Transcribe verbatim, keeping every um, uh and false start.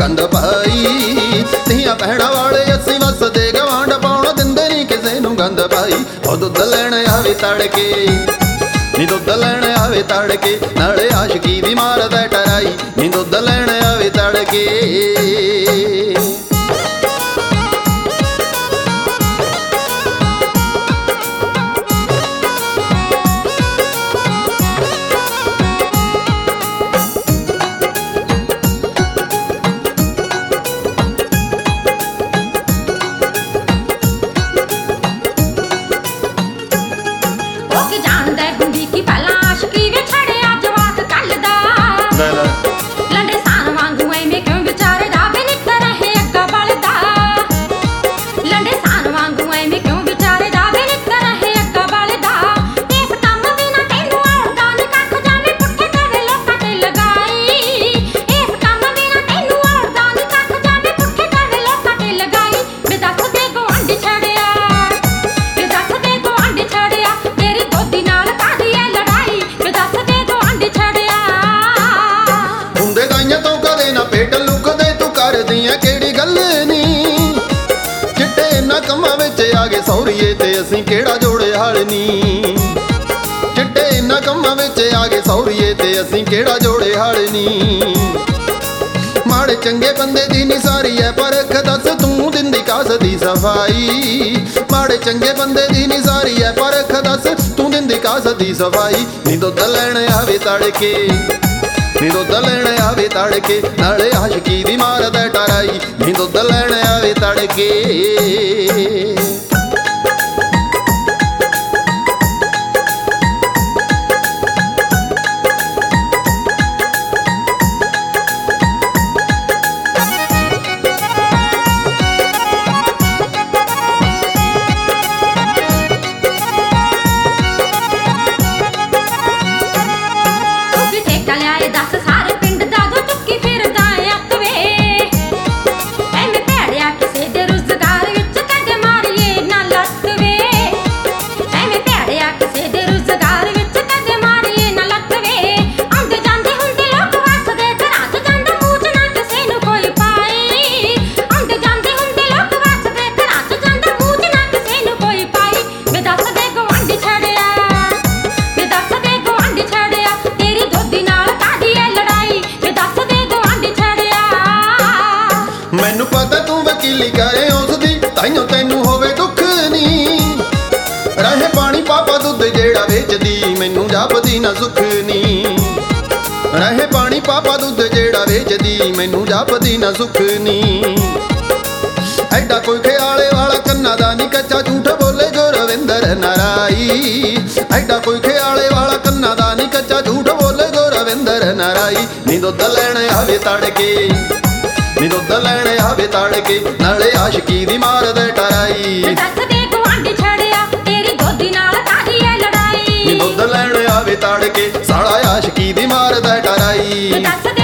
गंद पाई। धीआं भैणां वाले असीं वसदे गवांढ पाउण दिंदे नहीं किसे नूं गंद पाई। ओ दुੱਧ ਲੈਣ आवे तड़के नी दुੱਧ ਲੈਣ आवे तड़के नाले आशिकी दी मारदा टराई नी दुੱਧ ਲੈਣ आवे तड़के। सौरीए ते असीं केड़ा जोड़े हाल नी चिट्टे इन्हां कम्मां विच आ गए सौरीए ते असीं केड़ा जोड़े हाल नी। माड़े चंगे बंदे दी नी सारी है परख दस तूं दिंदी कास दी सफाई। माड़े चंगे बंदे दी नी सारी है परख दस तूं दिंदी कास दी सफाई। नी दुੱਧ ਲੈਣ आवे तड़के नी दुੱਧ ਲੈਣ आवे तड़के नाले आशिकी दी मारदा टराई नी दुੱਧ ਲੈਣ आवे तड़के। मैनू पता तू वकीली करे उसदी ताइयों तैनू होवे दुख नी। रहे पानी पापा दुध जेड़ा वेचदी मैनू जापदी ना सुख नी। रहे पानी पापा दुध जेड़ा वेचदी मैनू जापदी ना सुख नी। ऐडा कोई ख्याले वाला कन्ना दा नी कच्चा झूठ बोले जो रविंदर नाराई। ऐडा कोई ख्याले वाला कन्ना दा नी कच्चा झूठ बोले जो रविंदर नाराई। नी दुੱਧ ਲੈਣ आवे तड़के नी दुੱਧ ਲੈਣ आवे तड़के नाले आशिकी दी मारदा टराई। दस दे गुआंढी छड़िया तेरी दोधी नाल कादी है लड़ाई। नी दुੱਧ ਲੈਣ आवे तड़के साला आशिकी दी मारदा टराई।